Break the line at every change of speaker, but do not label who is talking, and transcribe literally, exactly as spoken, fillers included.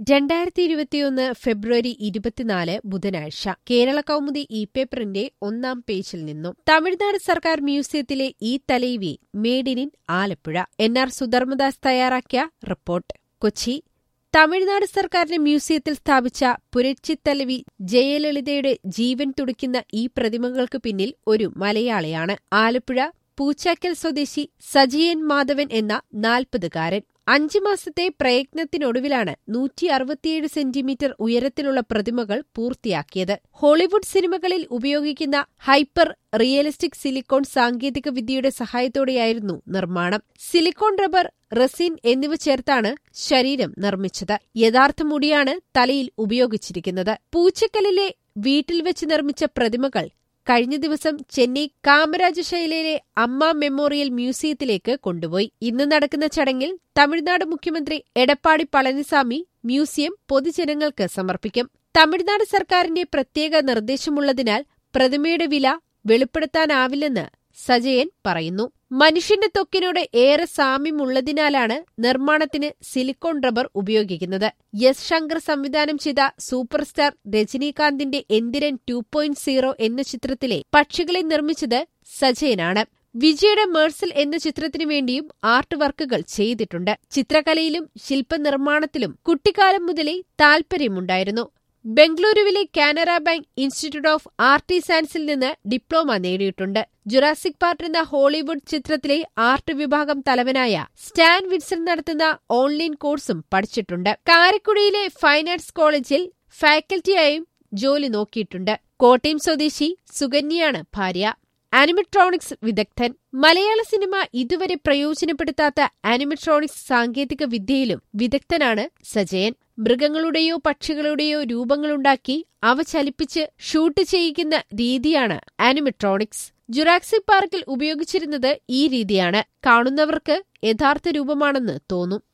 രണ്ടായിരത്തി ഇരുപത്തിയൊന്ന് ഫെബ്രുവരി ഇരുപത്തിനാല് ബുധനാഴ്ച കേരള കൗമുദി ഇ പേപ്പറിന്റെ ഒന്നാം പേജിൽ നിന്നും തമിഴ്നാട് സർക്കാർ മ്യൂസിയത്തിലെ ഈ Thalaivi made in Alappuzha. N R Sudharmadas തയ്യാറാക്കിയ റിപ്പോർട്ട്. കൊച്ചി. തമിഴ്നാട് സർക്കാരിന്റെ മ്യൂസിയത്തിൽ സ്ഥാപിച്ച പുരട്ചിത്തലവി ജയലളിതയുടെ ജീവൻ തുടിക്കുന്ന ഈ പ്രതിമകൾക്ക് പിന്നിൽ ഒരു മലയാളിയാണ്. ആലപ്പുഴ പൂച്ചാക്കൽ സ്വദേശി സജിയൻ മാധവൻ എന്ന നാൽപ്പതുകാരൻ. അഞ്ചു മാസത്തെ പ്രയത്നത്തിനൊടുവിലാണ് നൂറ്റി അറുപത്തിയേഴ് സെന്റിമീറ്റർ ഉയരത്തിലുള്ള പ്രതിമകൾ പൂർത്തിയാക്കിയത്. ഹോളിവുഡ് സിനിമകളിൽ ഉപയോഗിക്കുന്ന ഹൈപ്പർ റിയലിസ്റ്റിക് സിലിക്കോൺ സാങ്കേതിക വിദ്യയുടെ സഹായത്തോടെയായിരുന്നു നിർമ്മാണം. സിലിക്കോൺ, റബ്ബർ, റെസിൻ എന്നിവ ചേർത്താണ് ശരീരം നിർമ്മിച്ചത്. യഥാർത്ഥ മുടിയാണ് തലയിൽ ഉപയോഗിച്ചിരിക്കുന്നത്. പൂച്ചക്കലിലെ വീട്ടിൽ വെച്ച് നിർമ്മിച്ച പ്രതിമകൾ കഴിഞ്ഞ ദിവസം ചെന്നൈ കാമരാജശൈലയിലെ അമ്മ മെമ്മോറിയൽ മ്യൂസിയത്തിലേക്ക് കൊണ്ടുപോയി. ഇന്ന് നടക്കുന്ന ചടങ്ങിൽ തമിഴ്നാട് മുഖ്യമന്ത്രി എടപ്പാടി പളനിസാമി മ്യൂസിയം പൊതുജനങ്ങൾക്ക് സമർപ്പിക്കും. തമിഴ്നാട് സർക്കാരിന്റെ പ്രത്യേക നിർദ്ദേശമുള്ളതിനാൽ പ്രതിമയുടെ വില വെളിപ്പെടുത്താനാവില്ലെന്ന് സജയൻ പറയുന്നു. മനുഷ്യന്റെ ത്വക്കിനോട് ഏറെ സാമ്യമുള്ളതിനാലാണ് നിർമ്മാണത്തിന് സിലിക്കോൺ റബ്ബർ ഉപയോഗിക്കുന്നത്. എസ് ശങ്കർ സംവിധാനം ചെയ്ത സൂപ്പർ സ്റ്റാർ രജനീകാന്തിന്റെ എന്തിരൻ ടു പോയിന്റ് സീറോ എന്ന ചിത്രത്തിലെ പക്ഷികളെ നിർമ്മിച്ചത് സജയനാണ്. വിജയുടെ മേഴ്സൽ എന്ന ചിത്രത്തിനു വേണ്ടിയും ആർട്ട് വർക്കുകൾ ചെയ്തിട്ടുണ്ട്. ചിത്രകലയിലും ശില്പനിർമ്മാണത്തിലും കുട്ടിക്കാലം മുതലേ താൽപര്യമുണ്ടായിരുന്നു. ബംഗളൂരുവിലെ Canara Bank Institute of Art സയൻസിൽ നിന്ന് ഡിപ്ലോമ നേടിയിട്ടുണ്ട്. ജുറാസിക് പാർക്ക് എന്ന ഹോളിവുഡ് ചിത്രത്തിലെ ആർട്ട് വിഭാഗം തലവനായ സ്റ്റാൻ വിൻസൻ നടത്തുന്ന ഓൺലൈൻ കോഴ്സും പഠിച്ചിട്ടുണ്ട്. കാരക്കുടിയിലെ ഫൈൻ ആർട്സ് കോളേജിൽ ഫാക്കൽറ്റിയായും ജോലി നോക്കിയിട്ടുണ്ട്. കോട്ടയം സ്വദേശി സുകന്യയാണ് ഭാര്യ. ആനിമട്രോണിക്സ് വിദഗ്ധൻ. മലയാള സിനിമ ഇതുവരെ പ്രയോജനപ്പെടുത്താത്ത ആനിമട്രോണിക്സ് സാങ്കേതിക വിദ്യയിലും വിദഗ്ധനാണ് സജയൻ. മൃഗങ്ങളുടെയോ പക്ഷികളുടെയോ രൂപങ്ങളുണ്ടാക്കി അവ ചലിപ്പിച്ച് ഷൂട്ട് ചെയ്യിക്കുന്ന രീതിയാണ് ആനിമട്രോണിക്സ്. ജുറാസിക് പാർക്കിൽ ഉപയോഗിച്ചിരുന്നത് ഈ രീതിയാണ്. കാണുന്നവർക്ക് യഥാർത്ഥ രൂപമാണെന്ന് തോന്നും.